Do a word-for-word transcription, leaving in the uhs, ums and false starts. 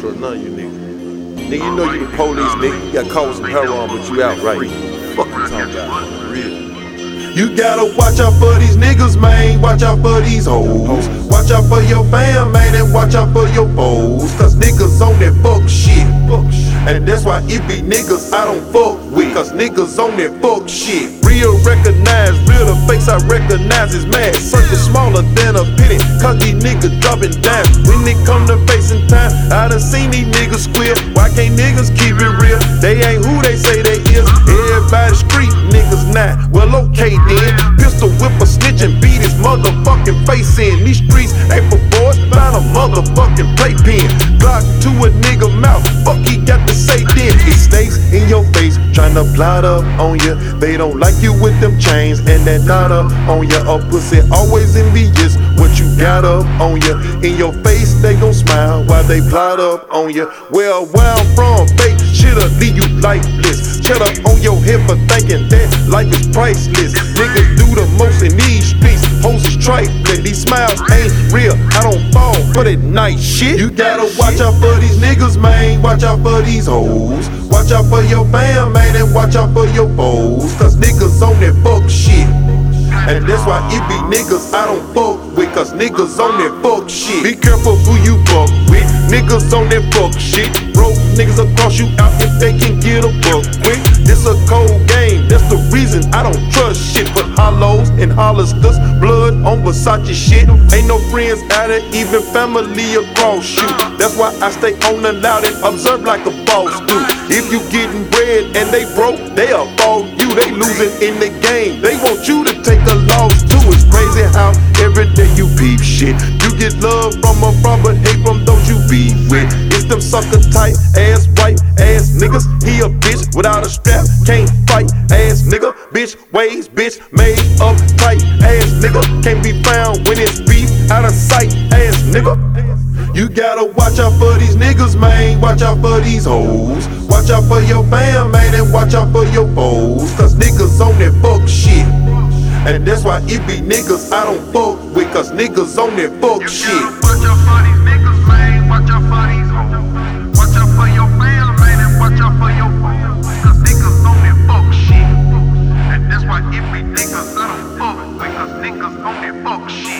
trust none of you niggas. Nigga, you know you the police, nigga. You got caught with some heroin, but you out right. Fuck you talking about, for real. You gotta watch out for these niggas, man. Watch out for these hoes. Watch out for your fam, man, and watch out for your foes. Cause niggas on that fuck shit. And that's why it be niggas I don't fuck with. Cause niggas on that fuck shit. Real recognize, real the face I recognize is mad. Circle smaller than a penny, cause these niggas dropping down. When it come to facing time, I done seen these niggas squeal. Why can't niggas keep it real? They ain't who they say they is. Everybody street niggas now. Well, okay then. Pistol whip a snitch and beat his motherfucking face in. These streets ain't for boys, find a motherfucking playpen. Glock to a nigga mouth, fuck he got to say then. It snakes in your face, tryna plot up on ya. They don't like you with them chains and that knot up on ya. A pussy always envious what you got up on ya. In your face they gon' smile while they plot up on ya. Well, where I'm from, fake shit'll leave you lifeless. Cheddar on your head for thinking that life is priceless. Niggas do the most in these streets, hoes is trifling. These smiles ain't real, I don't fall for that nice shit. You gotta watch out for these niggas, man. Watch out for these hoes. Watch out for your fam, man, and watch out for your foes. Cause niggas on that fuck shit. And that's why it be niggas I don't fuck with. Cause niggas on that fuck shit. Be careful who you fuck with. Niggas on that fuck shit. Broke niggas will cross you out if they can get a buck quick. This a cold game, that's the reason I don't trust shit. But hollows and holisters, blood on Versace shit. Ain't no friends out there, even family across you. That's why I stay on the loud and observe like a boss do. If you getting bread and they broke, they'll fall you. They losing in the game, they want you to take a loss too. It's crazy how every day you peep shit. You get love from afar but hate from those you be with. It's them sucker tight ass white ass niggas. He a bitch without a strap, can't fight ass nigga. Bitch ways, bitch made up tight ass nigga. Can't be found when it's beef out of sight ass nigga. You gotta watch out for these niggas, man. Watch out for these hoes. Watch out for your fam, man, and watch out for your foes. Cause niggas on that fuck shit. And that's why it be niggas I don't fuck with. Cause niggas on that fuck shit. Watch out for these niggas, man. Watch out for these hoes. Watch out for your fam, man, and watch out for your foes. Cause niggas on that fuck shit. And that's why it be niggas I don't fuck with. Cause niggas on that fuck shit.